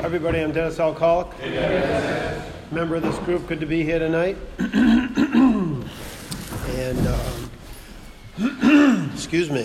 Everybody, I'm Dennis Alcoholic. Amen. Member of this group, good to be here tonight. And, excuse me,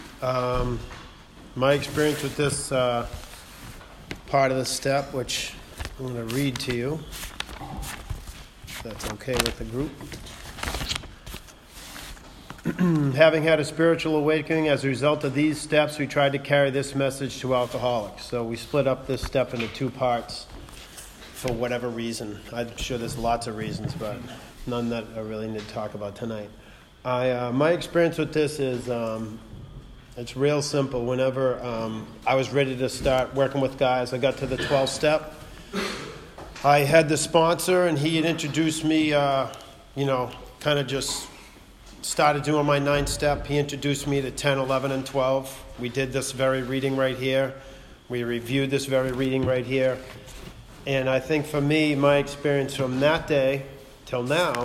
my experience with this part of the step, which I'm going to read to you, if that's okay with the group. Having had a spiritual awakening as a result of these steps, we tried to carry this message to alcoholics. So we split up this step into two parts for whatever reason. I'm sure there's lots of reasons, but none that I really need to talk about tonight. My experience with this is it's real simple. Whenever I was ready to start working with guys, I got to the 12th step. I had the sponsor, and he had introduced me, kind of just started doing my 9th step. He introduced me to 10, 11, and 12. We did this very reading right here. We reviewed this very reading right here. And I think for me, my experience from that day till now,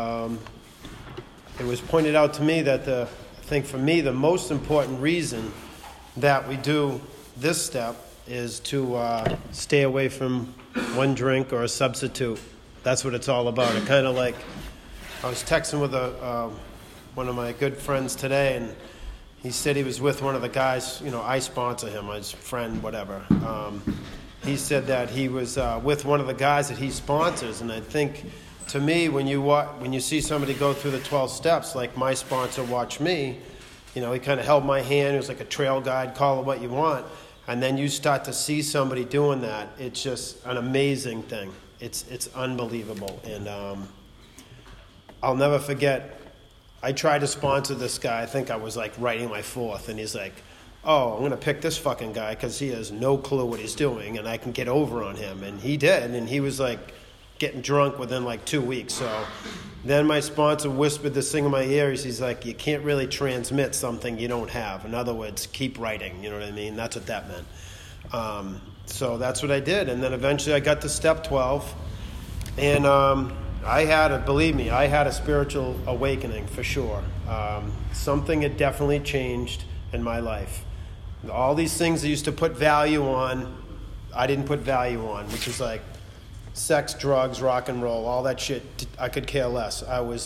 it was pointed out to me that I think for me, the most important reason that we do this step is to stay away from one drink or a substitute. That's what it's all about. It kind of like, I was texting with one of my good friends today, and he said he was with one of the guys, I sponsor him, his friend, whatever. He said that he was with one of the guys that he sponsors, and I think, to me, when you see somebody go through the 12 steps, like my sponsor watched me, he kind of held my hand. It was like a trail guide, call it what you want, and then you start to see somebody doing that. It's just an amazing thing. It's unbelievable, and I'll never forget, I tried to sponsor this guy. I think I was like writing my 4th, and he's like, I'm going to pick this fucking guy because he has no clue what he's doing, and I can get over on him. And he did, and he was like getting drunk within like 2 weeks. So then my sponsor whispered this thing in my ears. He's like, you can't really transmit something you don't have. In other words, keep writing. You know what I mean? That's what that meant. So that's what I did. And then eventually I got to step 12, and I had a spiritual awakening for sure. Something had definitely changed in my life. All these things I used to put value on, I didn't put value on, which is like sex, drugs, rock and roll, all that shit. I could care less. I was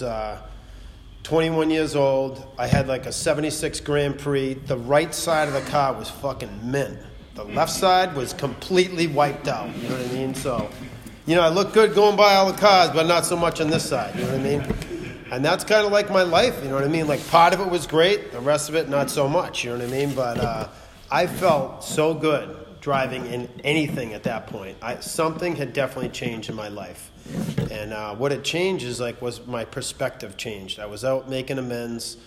21 years old. I had like a 76 Grand Prix. The right side of the car was fucking mint. The left side was completely wiped out. You know what I mean? So, I look good going by all the cars, but not so much on this side, you know what I mean? And that's kind of like my life, you know what I mean? Like, part of it was great, the rest of it, not so much, you know what I mean? But I felt so good driving in anything at that point. Something had definitely changed in my life. And what had changed was my perspective changed. I was out making amends.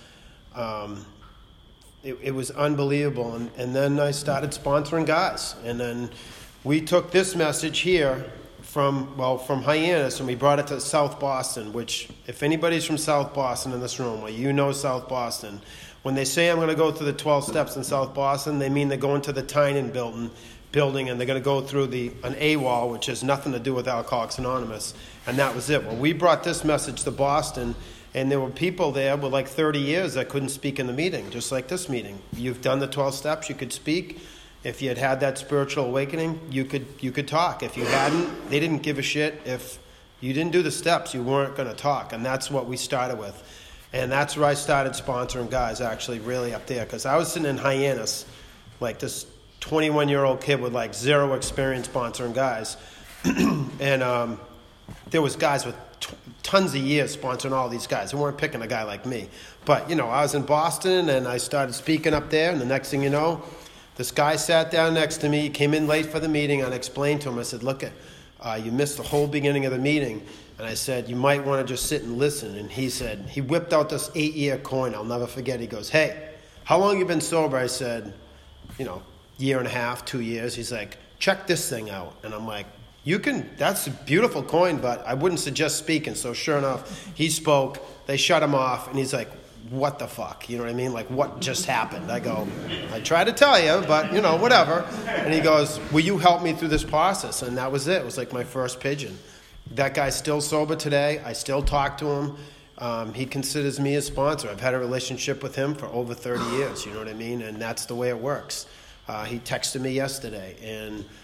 It was unbelievable. And then I started sponsoring guys. And then we took this message here from Hyannis, and we brought it to South Boston, which, if anybody's from South Boston in this room, or South Boston, when they say I'm going to go through the 12 steps in South Boston, they mean they're going to the Tynan building, and they're going to go through an AWOL, which has nothing to do with Alcoholics Anonymous, and that was it. Well, we brought this message to Boston, and there were people there with like 30 years that couldn't speak in the meeting, just like this meeting. You've done the 12 steps, you could speak. If you had that spiritual awakening, you could talk. If you hadn't, they didn't give a shit. If you didn't do the steps, you weren't going to talk. And that's what we started with. And that's where I started sponsoring guys, actually, really up there. Because I was sitting in Hyannis, like this 21-year-old kid with like zero experience sponsoring guys. And there was guys with tons of years sponsoring all these guys. They weren't picking a guy like me. But, I was in Boston, and I started speaking up there. And the next thing you know, this guy sat down next to me, came in late for the meeting, and I explained to him, I said, look, you missed the whole beginning of the meeting. And I said, you might want to just sit and listen. And he said, he whipped out this 8-year coin. I'll never forget. He goes, hey, how long you been sober? I said, year and a half, 2 years. He's like, check this thing out. And I'm like, that's a beautiful coin, but I wouldn't suggest speaking. So sure enough, he spoke. They shut him off, and he's like, what the fuck? You know what I mean? Like, what just happened? I go, I tried to tell you, but, whatever. And he goes, will you help me through this process? And that was it. It was like my first pigeon. That guy's still sober today. I still talk to him. He considers me a sponsor. I've had a relationship with him for over 30 years, you know what I mean? And that's the way it works. He texted me yesterday, and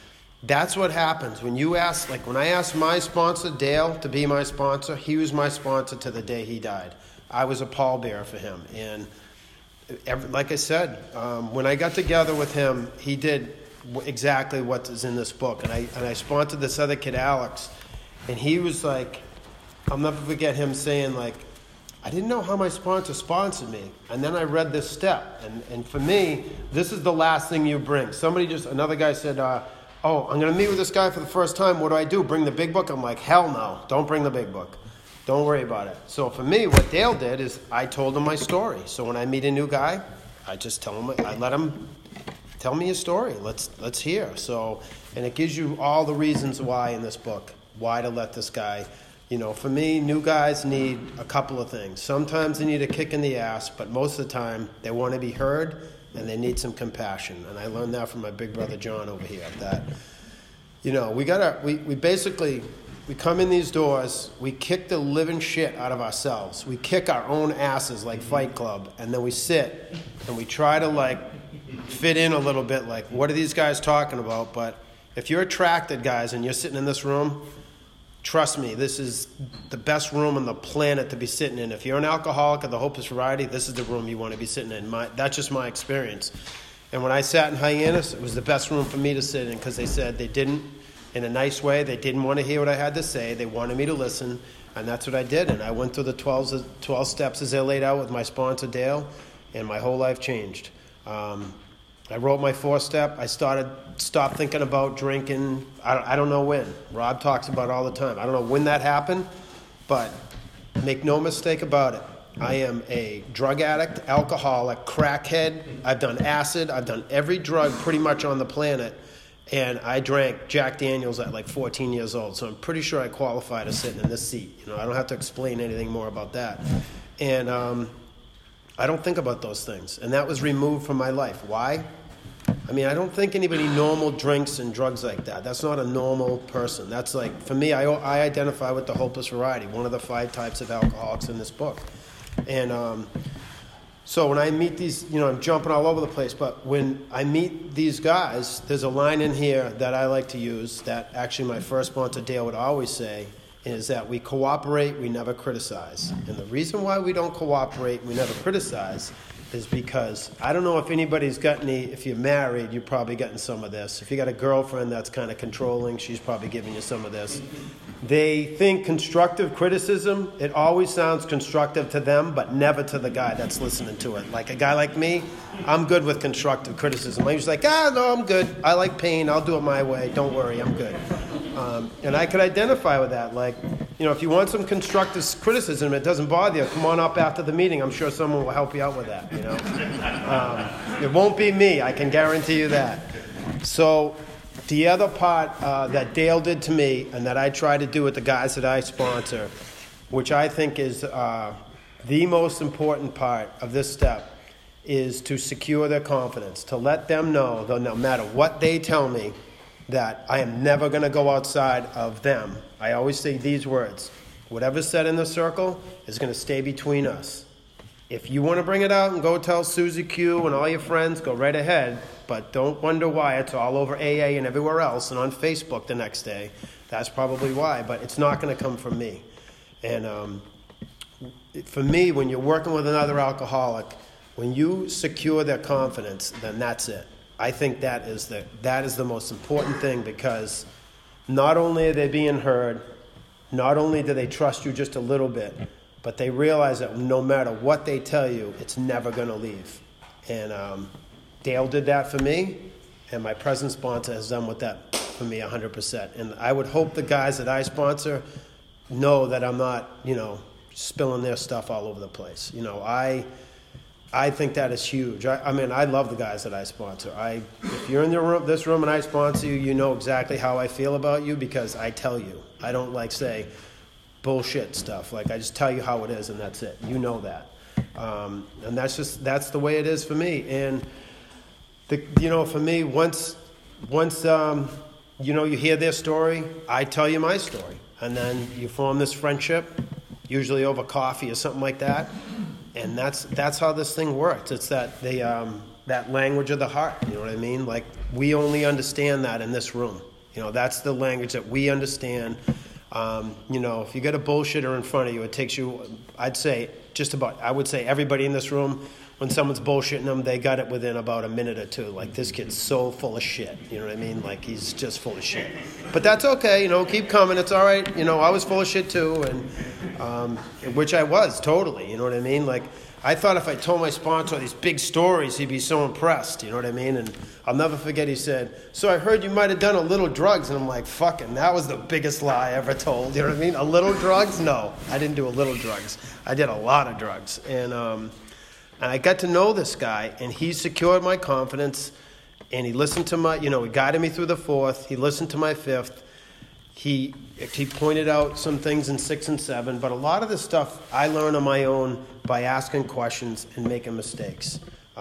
That's what happens when you ask, like when I asked my sponsor, Dale, to be my sponsor, he was my sponsor to the day he died. I was a pallbearer for him. And like I said, when I got together with him, he did exactly what is in this book. And I sponsored this other kid, Alex, and he was like, I'll never forget him saying, like, I didn't know how my sponsor sponsored me. And then I read this step. And for me, this is the last thing you bring. Another guy said, oh, I'm going to meet with this guy for the first time. What do? Bring the big book? I'm like, hell no. Don't bring the big book. Don't worry about it. So for me, what Dale did is I told him my story. So when I meet a new guy, I just tell him, I let him tell me his story. Let's hear. So, and it gives you all the reasons why in this book, why to let this guy, for me, new guys need a couple of things. Sometimes they need a kick in the ass, but most of the time they want to be heard and they need some compassion. And I learned that from my big brother John over here, that, we come in these doors, we kick the living shit out of ourselves. We kick our own asses like Fight Club, and then we sit and we try to fit in a little bit, like, what are these guys talking about? But if you're attracted, guys, and you're sitting in this room, trust me, this is the best room on the planet to be sitting in. If you're an alcoholic of the Hopeless Variety, this is the room you want to be sitting in. That's just my experience. And when I sat in Hyannis, it was the best room for me to sit in because they said they didn't, in a nice way, they didn't want to hear what I had to say. They wanted me to listen, and that's what I did. And I went through the 12 steps as they laid out with my sponsor, Dale, and my whole life changed. I wrote my 4-step. I stopped thinking about drinking. I don't know when. Rob talks about it all the time. I don't know when that happened, but make no mistake about it. I am a drug addict, alcoholic, crackhead. I've done acid. I've done every drug pretty much on the planet, and I drank Jack Daniels at 14 years old. So I'm pretty sure I qualify to sit in this seat. I don't have to explain anything more about that. And I don't think about those things. And that was removed from my life. Why? I don't think anybody normal drinks and drugs like that. That's not a normal person. That's for me, I identify with the Hopeless Variety, one of the 5 types of alcoholics in this book. And so when I meet these, I'm jumping all over the place, but when I meet these guys, there's a line in here that I like to use that actually my first sponsor, Dale, would always say, is that we cooperate, we never criticize. And the reason why we don't cooperate, we never criticize, is because I don't know if anybody's got if you're married, you've probably gotten some of this. If you got a girlfriend that's kind of controlling, she's probably giving you some of this. They think constructive criticism, it always sounds constructive to them, but never to the guy that's listening to it. Like a guy like me, I'm good with constructive criticism. I'm just like, no, I'm good. I like pain. I'll do it my way. Don't worry, I'm good. And I could identify with that. If you want some constructive criticism, it doesn't bother you, come on up after the meeting. I'm sure someone will help you out with that, It won't be me, I can guarantee you that. So the other part that Dale did to me and that I try to do with the guys that I sponsor, which I think is the most important part of this step, is to secure their confidence, to let them know that no matter what they tell me, that I am never going to go outside of them. I always say these words: whatever's said in the circle is going to stay between us. If you want to bring it out and go tell Susie Q and all your friends, go right ahead, but don't wonder why it's all over AA and everywhere else and on Facebook the next day. That's probably why, but it's not going to come from me. And for me, when you're working with another alcoholic, when you secure their confidence, then that's it. I think that is the most important thing, because not only are they being heard, not only do they trust you just a little bit, but they realize that no matter what they tell you, it's never going to leave. And Dale did that for me, and my present sponsor has done with that for me 100%. And I would hope the guys that I sponsor know that I'm not, spilling their stuff all over the place. I think that is huge. I love the guys that I sponsor. If you're in this room and I sponsor you, you know exactly how I feel about you, because I tell you. I don't say bullshit stuff. I just tell you how it is, and that's it. You know that. And that's the way it is for me. And for me, once you hear their story, I tell you my story, and then you form this friendship, usually over coffee or something like that. And that's how this thing works. It's that language of the heart. You know what I mean? We only understand that in this room. That's the language that we understand. If you get a bullshitter in front of you, it takes you, I would say everybody in this room, when someone's bullshitting them, they got it within about a minute or two. Like, this kid's so full of shit. You know what I mean? Like, he's just full of shit. But that's okay. Keep coming. It's all right. I was full of shit too, and which I was totally. You know what I mean? Like, I thought if I told my sponsor these big stories, he'd be so impressed. You know what I mean? And I'll never forget, he said, "So I heard you might have done a little drugs." And I'm like, fucking, that was the biggest lie I ever told. You know what I mean? A little drugs? No, I didn't do a little drugs. I did a lot of drugs. And I got to know this guy, and he secured my confidence, and he listened to my, he guided me through the fourth. He listened to my fifth. He pointed out some things in 6 and 7, but a lot of this stuff I learned on my own by asking questions and making mistakes.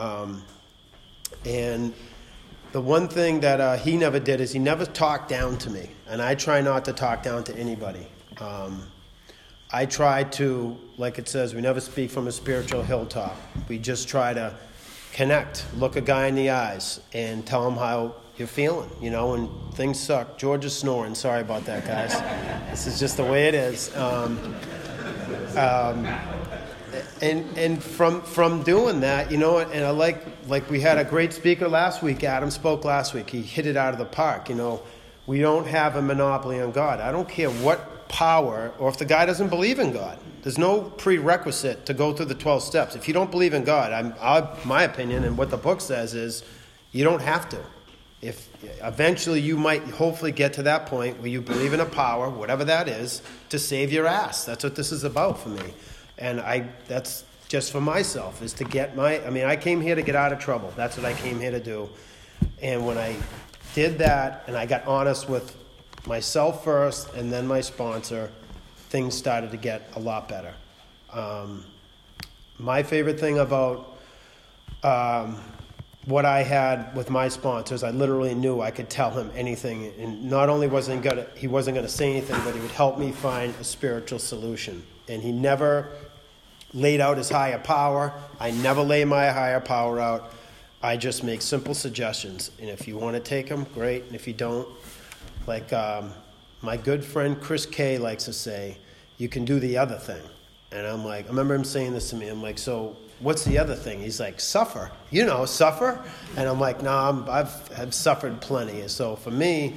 And the one thing that he never did is he never talked down to me, and I try not to talk down to anybody. I try to, like it says, we never speak from a spiritual hilltop. We just try to connect, look a guy in the eyes, and tell him how you're feeling, and things suck. George is snoring. Sorry about that, guys. This is just the way it is. And from doing that, and I like we had a great speaker last week. Adam spoke last week. He hit it out of the park. We don't have a monopoly on God. I don't care what power, or if the guy doesn't believe in God. There's no prerequisite to go through the 12 steps. If you don't believe in God, my opinion and what the book says is you don't have to. If eventually you might hopefully get to that point where you believe in a power, whatever that is, to save your ass. That's what this is about for me. And that's just for myself, is to get I came here to get out of trouble. That's what I came here to do. And when I did that and I got honest with myself first and then my sponsor, things started to get a lot better. My favorite thing about what I had with my sponsors, I literally knew I could tell him anything, and not only he wasn't going to say anything, but he would help me find a spiritual solution. And he never laid out his higher power. I never lay my higher power out. I just make simple suggestions, and if you want to take them, great, and if you don't, like my good friend Chris Kay likes to say, you can do the other thing. And I'm like, I remember him saying this to me. I'm like, so what's the other thing? He's like, suffer. Suffer? And I'm like, no, I've suffered plenty. So for me,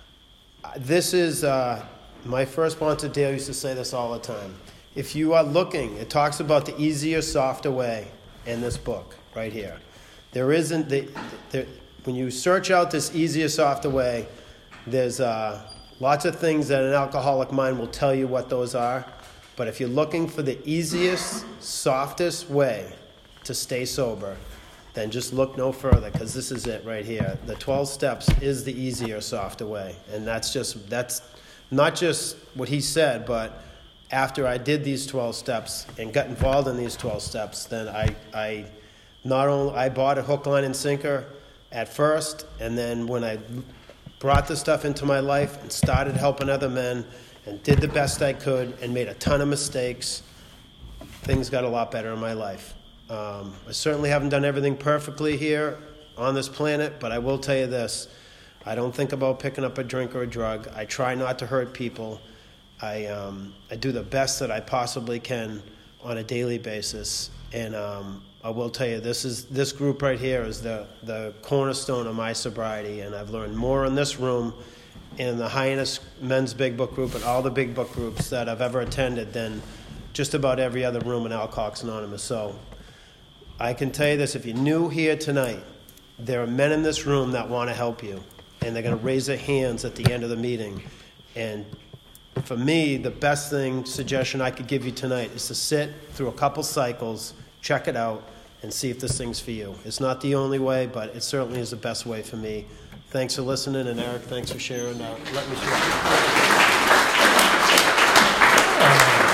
this is, my first sponsor, Dale, used to say this all the time. If you are looking, it talks about the easier, softer way in this book right here. There isn't, when you search out this easier, softer way, there's lots of things that an alcoholic mind will tell you what those are. But if you're looking for the easiest, softest way to stay sober, then just look no further, because this is it right here. The 12 steps is the easier, softer way. And that's not just what he said, but after I did these 12 steps and got involved in these 12 steps, then I bought a hook, line, and sinker at first, and then when I brought this stuff into my life and started helping other men and did the best I could and made a ton of mistakes, things got a lot better in my life. I certainly haven't done everything perfectly here on this planet, but I will tell you this. I don't think about picking up a drink or a drug. I try not to hurt people. I do the best that I possibly can on a daily basis. And I will tell you, this group right here is the cornerstone of my sobriety, and I've learned more in this room, in the Highness Men's Big Book Group, and all the big book groups that I've ever attended than just about every other room in Alcoholics Anonymous. So I can tell you this, if you're new here tonight, there are men in this room that want to help you, and they're going to raise their hands at the end of the meeting. And for me, the best suggestion I could give you tonight is to sit through a couple cycles, check it out, and see if this thing's for you. It's not the only way, but it certainly is the best way for me. Thanks for listening, and Eric, thanks for sharing. Let me share.